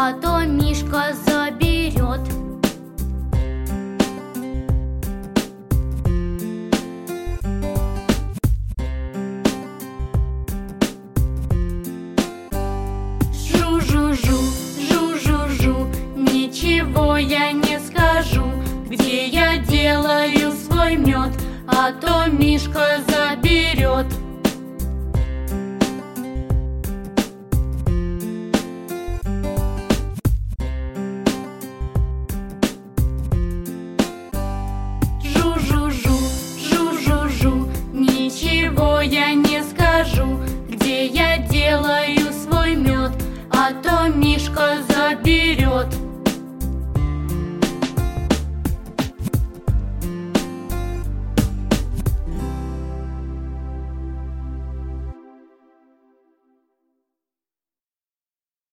а то Мишка заберет. Жу-жу-жу, жу-жу-жу, ничего я не скажу, где я делаю свой мед, а то Мишка заберет. Жу-жу-жу, жу-жу-жу, ничего я не скажу, где я делаю свой мед, а то Мишка заберет.